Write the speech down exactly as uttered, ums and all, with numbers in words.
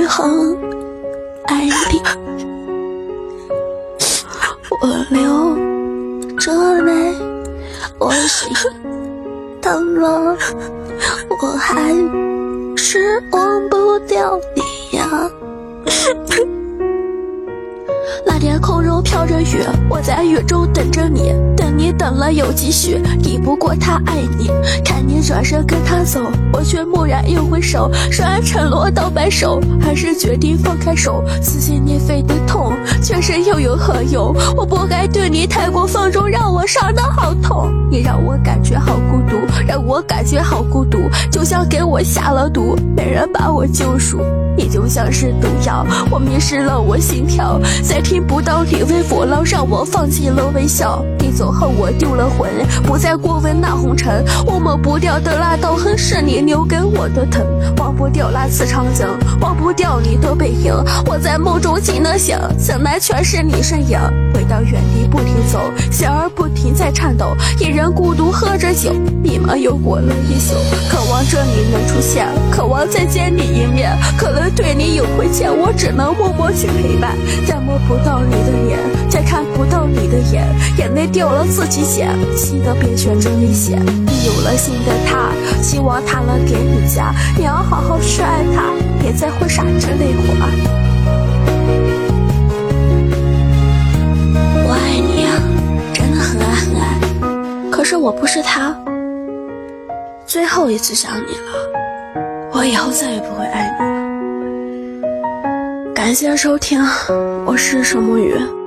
很爱你，我流着泪，我心疼了，我还是忘不掉你呀。那天空中飘着雨，我在雨中等着你，等你等了有几许，抵不过他爱你。看你转身跟他走，我却蓦然又回首，虽然承诺到白首，还是决定放开手。撕心裂肺的痛，却是又有何用？我不该对你太过放纵，让我伤得好痛。你让我感觉好孤独，让我感觉好孤独，就像给我下了毒，没人把我救赎。你就像是毒药，我迷失了我心跳，再听不到你微波浪，让我放弃了微笑。你走后我丢了魂，不再过问那红尘，我抹不掉的那道痕，是你留给我的疼。忘不掉那次长征，忘不掉你的背影，我在梦中惊了醒，醒来全是你身影。回到原地不停走，心儿不停在颤抖，一人孤独喝着酒，迷茫又过了一宿。渴望着你能出现，渴望再见你一面，可能对你有亏欠，我只能默默去陪伴。再摸不到你的脸，再看不到你的眼，眼泪掉了自己捡，新的别选择危险。你有了新的他，希望他能给你家，你要好好去爱他，别再会傻着泪花。我爱你啊，真的很爱很爱，可是我不是他，最后一次想你了，我以后再也不会爱你了。感谢收听，我是沈沐雨。